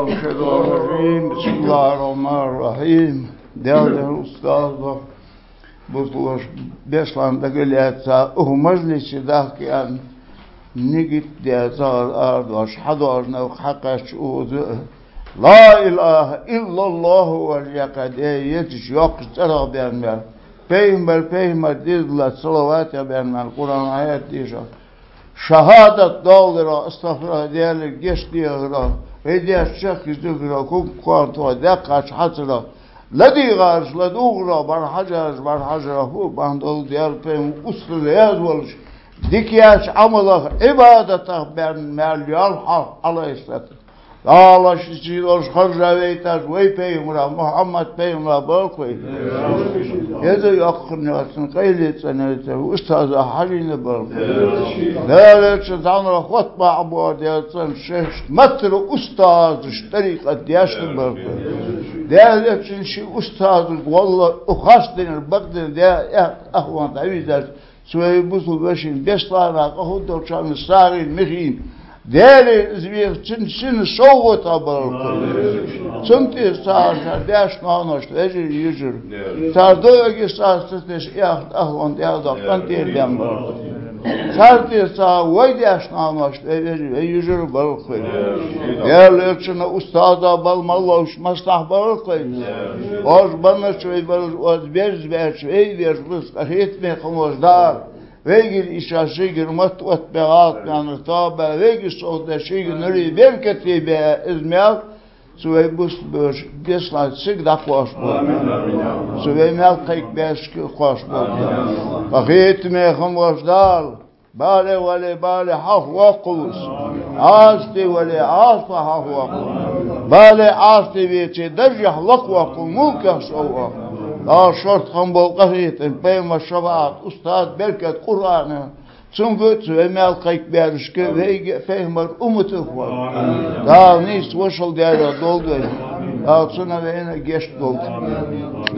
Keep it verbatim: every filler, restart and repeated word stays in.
بسم الله الرحمن الرحيم. Değerli ustazlar, bu beşlanda geliyatsa o meclisi dahkiyan nigit diyazar ardaş hadarna hakaş uzu la ilahe illallah ve yakadiyet yok sıra beğenmer peygamber peygamber dizla salavat ya beğenmer Kur'an ayet diyecek şehadet dağlara estağfurullah değerli geçtiğira ve diğer şekizdiğira kum kuantua dekaç hatıra لدي غارش لدوغرا بر حجرش بر حجره هو باندل ديال بهم أصل يزولش ديكياش عمله عبادته بين مليار حق على إسلامه الله شيء خرج ويتاج وي بيمرا محمد بيمرا بالقوي هذا يقنع سن قيلت سنته أستاذ حرين بالقوي ذلك زعنا خطبة أبو ديال سن شيخ متر أستاذ طريقة دياش بالقوي ذلك شيء أستاذ والله أخاصدين البقدر ده أخوان تعويذات سوي بوصل بشين بيشلارا قهود وشام السارين مخين değerli izbir çin çin soğuk tabarık. Çünkü sağlar ders nanos ecir yüzür. Sardı ki sağsız ya ahvan ya da kan diyem var. Sardı sağ vay ders nanos ecir yüzür balık. Değerli için ustada balmallah maslah balık. Oz bana şöyle balık oz bez bez ey ver rızk etme kımızdar. Vegil işası girmat otbeğat yani tabi vegil soğuda şey nuri berketi be izmel Suvey bus böş beslat sig da hoş bol. Suvey mel kayık beşki hoş bol. Vakit mehum vazdal. Bale vale bale haf vakus. Asti vale asti haf vakus. Bale asti veçe dercah lak vakul mulkah şovak. La şort hambol qahitin peyma şabat ustad berket Kur'an'ı çünkü tüemel kayık berişke ve peygamber umutu var. Daha nis hoşul değerli doldu. Daha sonra ve yine geç doldu.